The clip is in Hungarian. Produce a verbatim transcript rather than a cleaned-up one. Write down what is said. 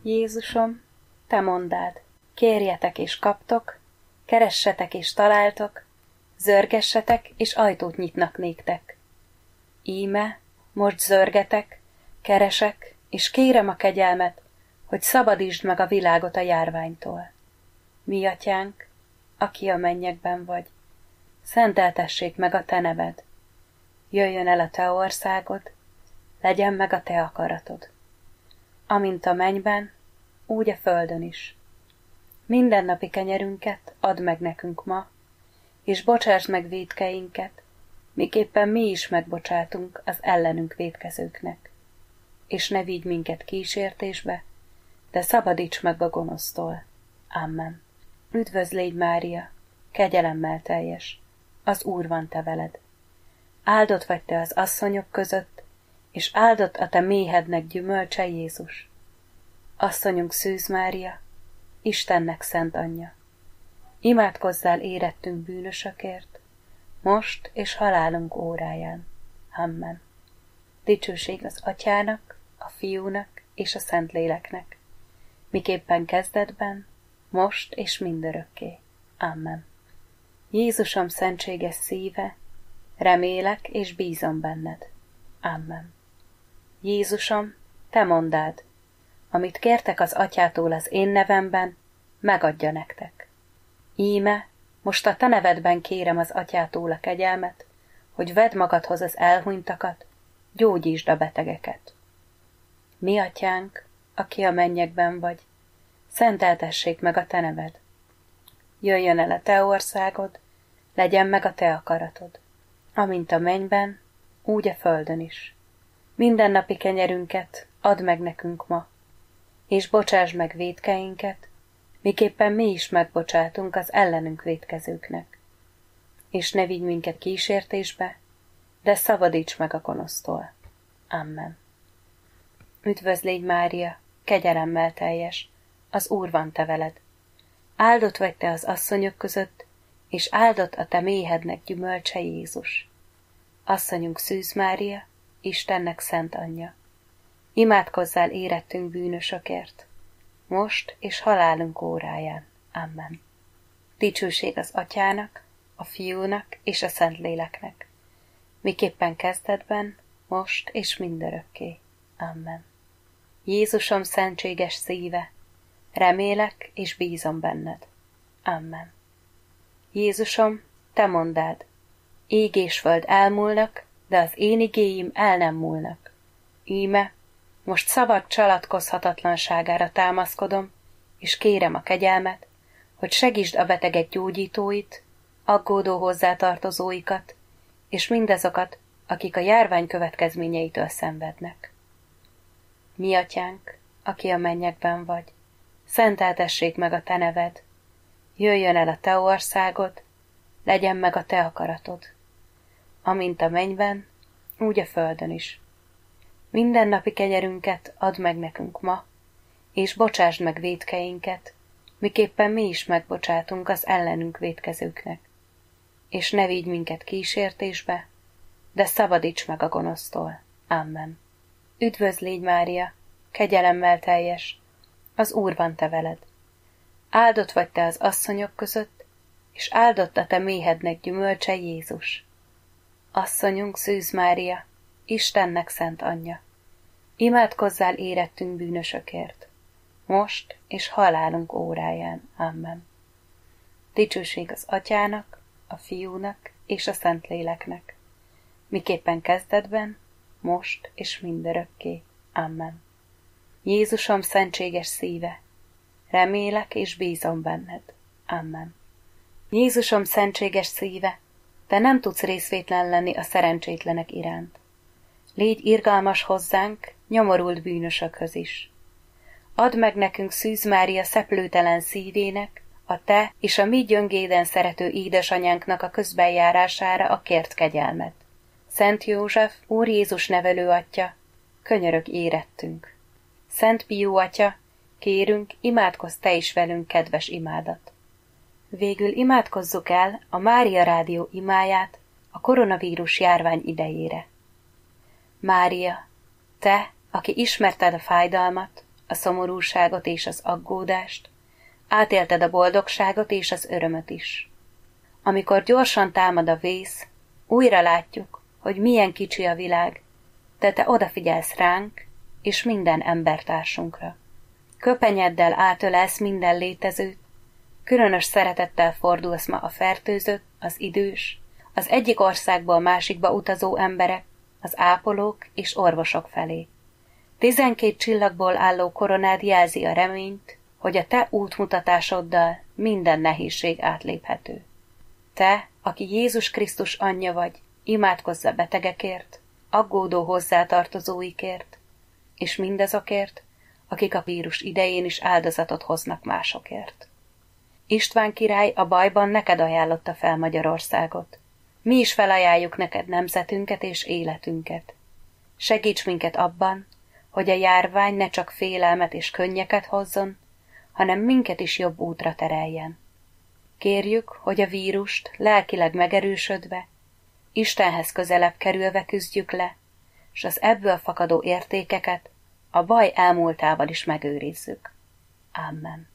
Jézusom, te mondád, kérjetek és kaptok, keressetek és találtok, zörgessetek és ajtót nyitnak néktek. Íme, most zörgetek, keresek, és kérem a kegyelmet, hogy szabadítsd meg a világot a járványtól. Mi atyánk, aki a mennyekben vagy, szenteltessék meg a te neved. Jöjjön el a te országod, legyen meg a te akaratod. Amint a mennyben, úgy a földön is. Mindennapi kenyerünket add meg nekünk ma, és bocsásd meg vétkeinket, miképpen mi is megbocsátunk az ellenünk vétkezőknek. És ne vigy minket kísértésbe, de szabadíts meg a gonosztól. Amen. Üdvözl légy, Mária, kegyelemmel teljes, az Úr van te veled. Áldott vagy te az asszonyok között, és áldott a te méhednek gyümölcse Jézus. Asszonyunk Szűz Mária, Istennek szent anyja, imádkozzál érettünk bűnösökért, most és halálunk óráján. Amen. Dicsőség az Atyának, a Fiúnak és a Szentléleknek, miképpen kezdetben, most és mindörökké. Amen. Jézusom szentséges szíve, remélek és bízom benned. Amen. Jézusom, te mondád, amit kértek az Atyától az én nevemben, megadja nektek. Íme, most a te nevedben kérem az Atyától a kegyelmet, hogy vedd magadhoz az elhunytakat, gyógyítsd a betegeket. Mi atyánk, aki a mennyekben vagy, szenteltessék meg a te neved. Jöjjön el a te országod, legyen meg a te akaratod, amint a mennyben, úgy a földön is. Mindennapi kenyerünket add meg nekünk ma, és bocsásd meg vétkeinket, miképpen mi is megbocsátunk az ellenünk vétkezőknek. És ne vigy minket kísértésbe, de szabadíts meg a gonosztól. Amen. Üdvözl légy, Mária, kegyelemmel teljes, az Úr van te veled. Áldott vagy te az asszonyok között, és áldott a te méhednek gyümölcse Jézus. Asszonyunk Szűz Mária, Istennek szent anyja, imádkozzál érettünk bűnösökért, most és halálunk óráján. Amen. Dicsőség az Atyának, a Fiúnak és a Szentléleknek, miképpen kezdetben, most és mindörökké. Amen. Jézusom szentséges szíve, remélek és bízom benned. Amen. Jézusom, te mondád, ég és föld elmúlnak, de az én igéim el nem múlnak. Íme, most szabad csalatkozhatatlanságára támaszkodom, és kérem a kegyelmet, hogy segítsd a betegek gyógyítóit, aggódó hozzátartozóikat, és mindazokat, akik a járvány következményeitől szenvednek. Mi atyánk, aki a mennyekben vagy, szenteltessék meg a te neved, jöjjön el a te országod, legyen meg a te akaratod, amint a mennyben, úgy a földön is. Mindennapi kenyerünket add meg nekünk ma, és bocsásd meg vétkeinket, miképpen mi is megbocsátunk az ellenünk vétkezőknek. És ne vigy minket kísértésbe, de szabadíts meg a gonosztól. Amen. Üdvözl légy, Mária, kegyelemmel teljes, az Úr van te veled. Áldott vagy te az asszonyok között, és áldott a te méhednek gyümölcse Jézus. Asszonyunk Szűz Mária, Istennek szent anyja, imádkozzál érettünk bűnösökért, most és halálunk óráján. Amen. Dicsőség az Atyának, a Fiúnak és a Szentléleknek, miképpen kezdetben, most és mindörökké. Amen. Jézusom szentséges szíve, remélek és bízom benned. Amen. Jézusom szentséges szíve, te nem tudsz részvétlen lenni a szerencsétlenek iránt. Légy irgalmas hozzánk, nyomorult bűnösökhöz is. Add meg nekünk Szűz Mária szeplőtelen szívének, a te és a mi gyöngéden szerető édesanyánknak a közbenjárására a kért kegyelmet. Szent József, Úr Jézus nevelő atya, könyörög érettünk. Szent Pió atya, kérünk, imádkozz te is velünk kedves imádat. Végül imádkozzuk el a Mária Rádió imáját a koronavírus járvány idejére. Mária, te, aki ismerted a fájdalmat, a szomorúságot és az aggódást, átélted a boldogságot és az örömöt is. Amikor gyorsan támad a vész, újra látjuk, hogy milyen kicsi a világ, de te odafigyelsz ránk és minden embertársunkra. Köpenyeddel átölelsz minden létezőt, különös szeretettel fordulsz ma a fertőzött, az idős, az egyik országból másikba utazó emberek, az ápolók és orvosok felé. Tizenkét csillagból álló koronád jelzi a reményt, hogy a te útmutatásoddal minden nehézség átléphető. Te, aki Jézus Krisztus anyja vagy, imádkozz a betegekért, aggódó hozzátartozóikért, és mindazokért, akik a vírus idején is áldozatot hoznak másokért. István király a bajban neked ajánlotta fel Magyarországot. Mi is felajánljuk neked nemzetünket és életünket. Segíts minket abban, hogy a járvány ne csak félelmet és könnyeket hozzon, hanem minket is jobb útra tereljen. Kérjük, hogy a vírust lelkileg megerősödve, Istenhez közelebb kerülve küzdjük le, s az ebből fakadó értékeket a baj elmúltával is megőrizzük. Amen.